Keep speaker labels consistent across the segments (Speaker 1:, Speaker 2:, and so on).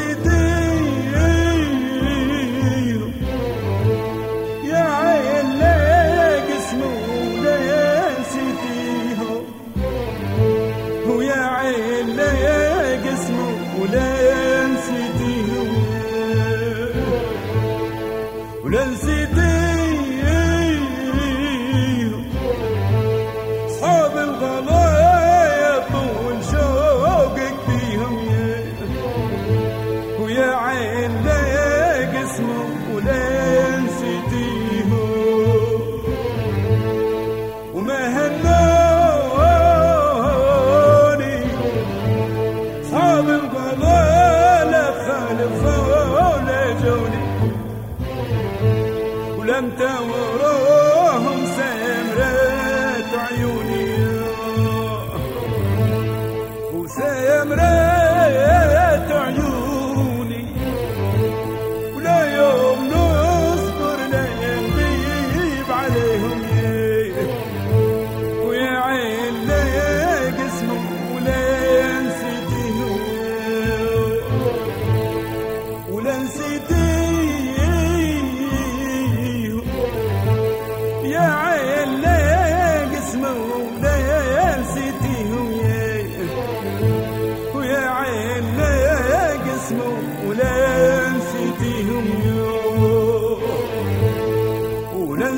Speaker 1: سيدي يا عين لا قسمه ولا نسيتيه، ويا عين لا قسمه ولا نسيتيه، ولا نسيتيه صحاب الغلايا طول شوقك فيهم، ويا عين لا قسمه ولا نسيتيه، وما هنوني صحاب الغلايا لا خالفوا ولا جوني، ولم توروهم سمرات عيوني، وسمرات عيوني، ولا يوم نصبر لا نغيب عليهم، ويا عين لا قسمه ولا نسيتيه، ولا نسيتيه يا عين لا قسمه ولا نسيتيه، ويا عين لا قسمه ولا نسيتيه، ولا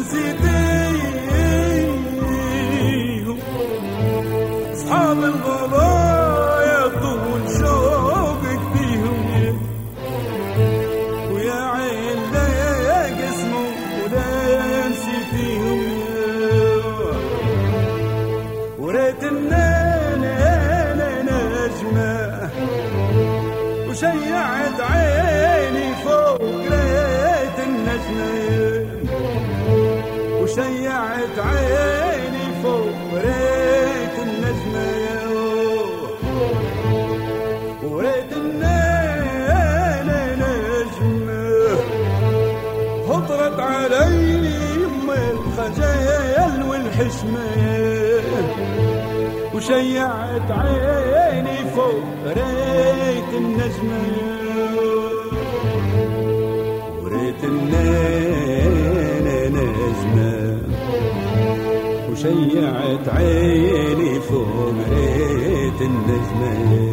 Speaker 1: نسيتيه صحاب الغلايا طول شوقك فيهم، ويا عين لا قسمه ولا نسيتيهم، وريت النانا نجمة وشيعت عيني فوق ريت النجمة، وشيعت عيني فوق ريت النجمة، وريت النانا نجمة خطرت علي يم الخجل والحشمة، وشيعت عيني فوق ريت النجمة، وريت النانا نجمة وشيعت عيني فوق ريت النجمة،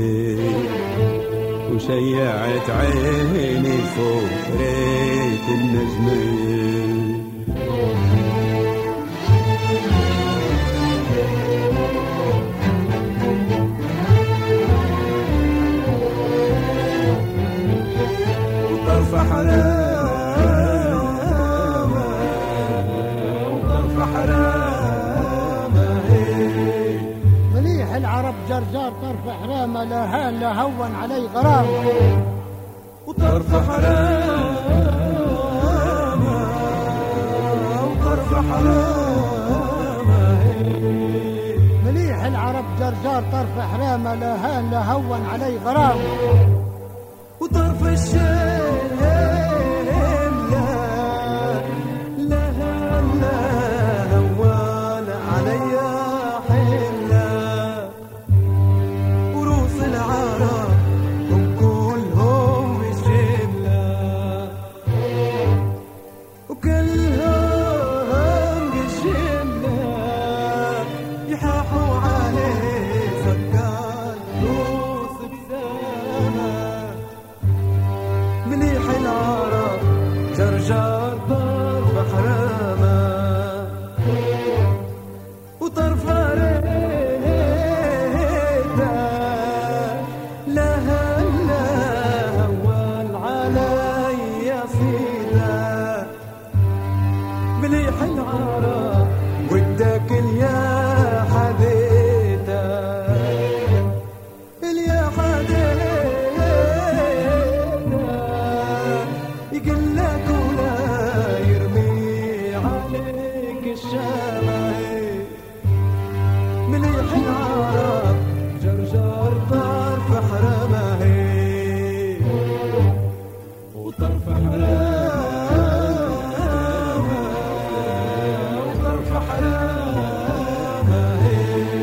Speaker 1: وشيعت عيني فوق ريت النجمة. وطرف حرامة وطرف حرامة،
Speaker 2: مليح العرب جرجار طرف حرامة، لا هان لا هون علي غرام،
Speaker 1: وطرف حرامة وطرف حرامة،
Speaker 2: مليح العرب جرجار طرف حرامة، لا هان لا هون علي غرام،
Speaker 1: وطرف الشام لا لا لا هوان علي حلا، وروس العرب هم كلهم الشلة، وكلهم الشلة يحاحوا عليه سكان روس بسامة، مليح العرب جرجار طرف حرامة، وطرف ريتا لا هلا هوال علي صيدا، مليح العرب ودك اليا حديتا، اليا حديتا يقلك ولا يرمي عليك الشمع، مليح العرب جرجار طرف حرامة، وطرف حرامة وطرف حرامة،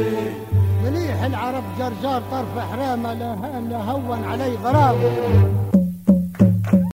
Speaker 2: مليح العرب جرجار طرف حرامة، لا هان لا هون علي غرام.